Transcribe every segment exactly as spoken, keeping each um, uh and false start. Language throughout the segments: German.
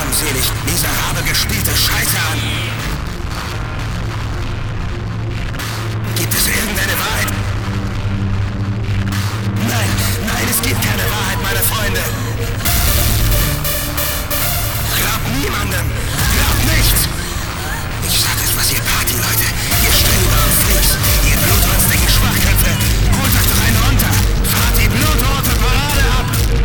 armselig, miserabel gespielte Scheiße an! Gibt es irgendeine Wahrheit? Nein, nein, es gibt keine Wahrheit, meine Freunde! Glaubt niemandem! Glaubt nichts! Ich sag es, was ihr Partyleute, ihr Streber und Freaks, ihr blutrünstigen Schwachköpfe, holt euch doch einen runter! Fahrt die blutrote Parade ab!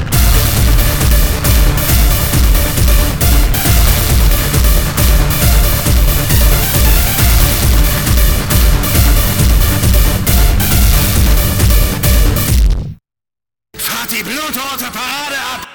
Fahrt die blutrote Parade ab!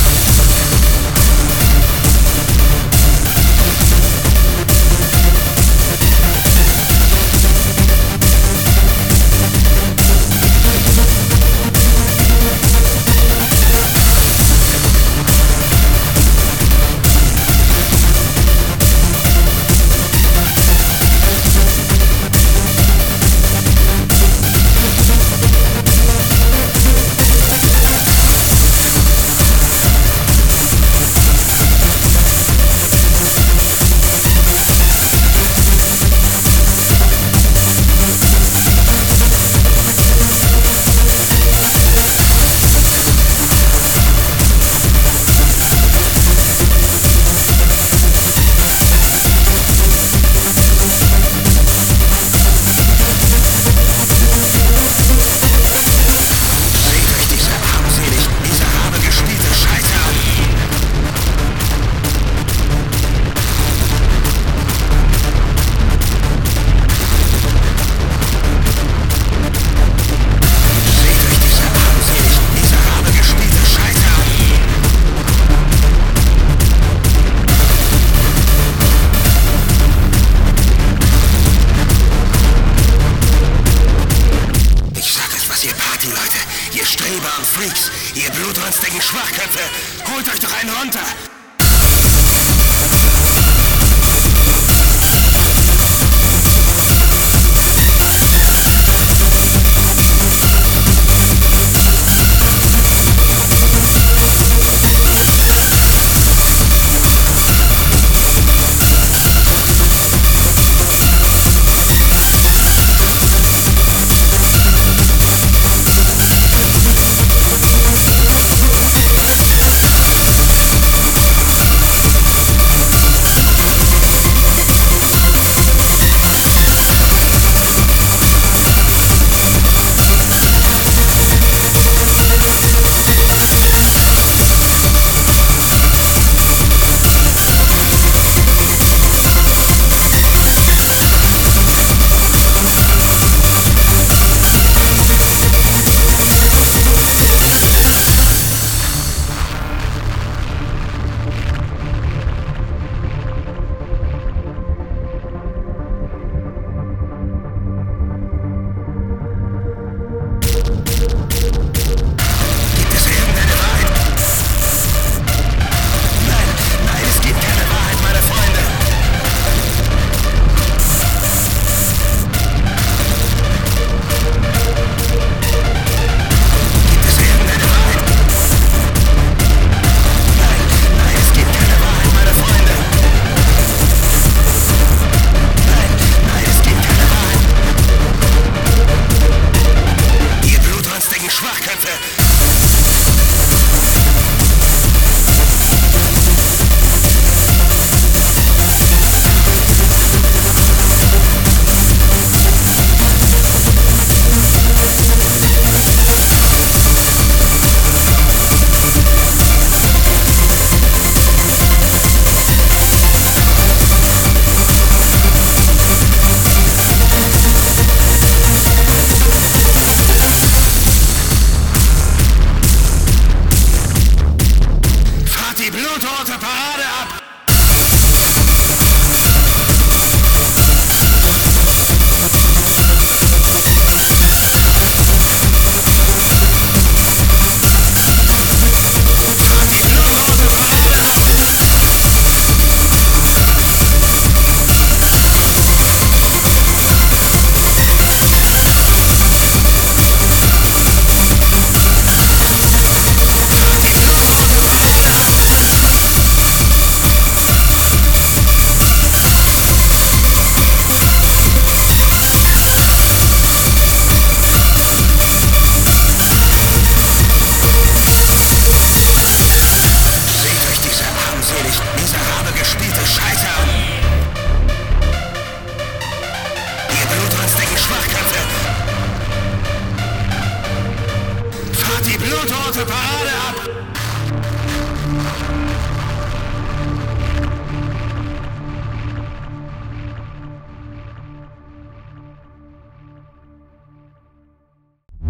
Ihr Streber und Freaks, ihr blutrünstigen Schwachköpfe, holt euch doch einen runter! Die blutrote Parade ab!